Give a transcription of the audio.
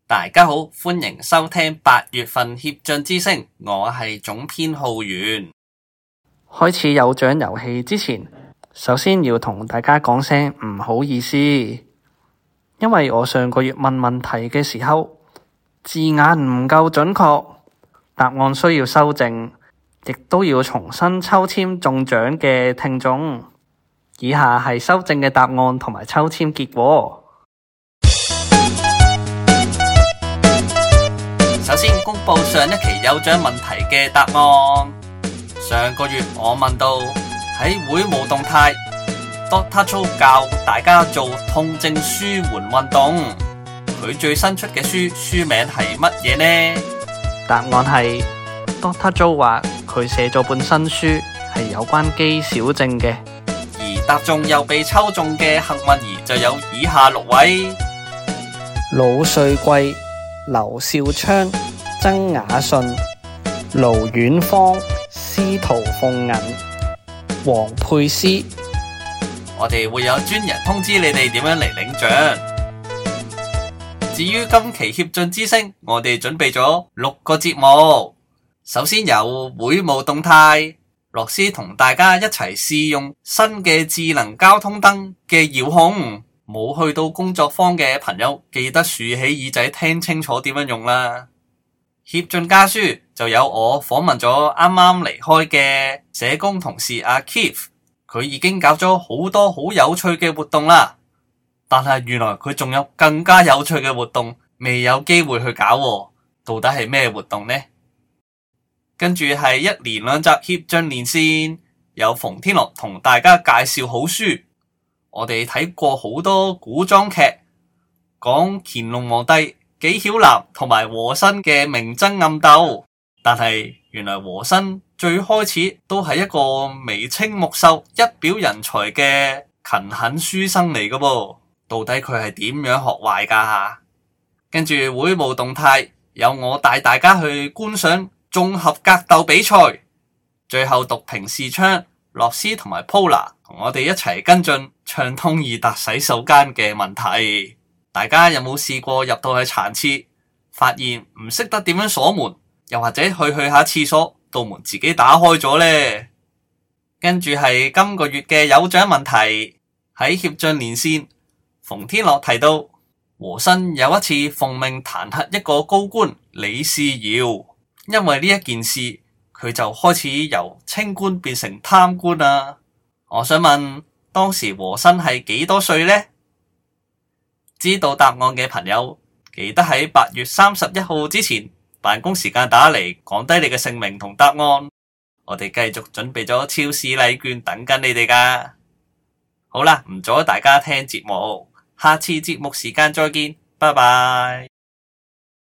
大家好，歡迎收聽8月份協進之聲，我係總編浩源。 開始有獎遊戲之前，首先要同大家講聲唔好意思，因為我上個月問問題嘅時候，字眼唔夠準確，答案需要修正，亦都要重新抽籤中獎嘅聽眾。以下係修正嘅答案同埋抽籤結果。 首先公布上一期有獎問題嘅答案。上個月我問到喺會務動態 Dr. Joe 教大家做痛症舒緩運動，佢最新出嘅書名係乜嘢呢？ 答案係 Dr. Joe 話佢寫咗本新書係有關肌少症嘅。 而答中又被抽中嘅幸運兒就有以下6位： 魯瑞貴、劉少昌、曾雅信、盧遠芳、司徒鳳銀、黃佩斯。 我哋會有專人通知你哋點樣嚟領獎。至於今期協進之聲，我哋準備咗6個節目。首先有會務動態，樂師同大家一齊試用新嘅智能交通燈嘅遙控。冇去到工作坊嘅朋友，記得豎起耳仔聽清楚點樣用啦。協進家書就有我訪問咗啱啱離開嘅社工同事阿 Keith， 佢已經搞咗好多好有趣嘅活動啦，但係原來佢仲有更加有趣嘅活動未有機會去搞喎，到底係咩活動呢？跟住係1連2集協進連線，有馮天樂同大家介紹好書。我哋睇過好多古裝劇，講乾隆皇帝紀曉嵐同埋和珅嘅明爭暗鬥，但係原來和珅最開始都係一個眉清目秀、一表人才嘅勤懇書生嚟㗎噃，到底佢係點樣學壞㗎？跟住會務動態有我帶大家去觀賞綜合格鬥比賽，最後讀評視窗，樂師同埋 Pola 同我哋一齊跟進暢通易達洗手間嘅問題。大家有冇試過入到去殘廁，發現唔識得點樣鎖門，又或者去下廁所，道門自己打開咗呢？跟住係今個月嘅有獎問題，喺協進連線，馮天樂提到和珅有一次奉命彈劾一個高官李仕堯，因為呢一件事，佢就開始由清官變成貪官啦。我想問當時和珅係幾多歲呢？知道答案嘅朋友記得喺8月31號之前辦公時間打嚟，講低你嘅姓名同答案，我哋繼續準備咗超市禮券等緊你哋㗎。好啦，唔阻大家聽節目，下次節目時間再見，拜拜。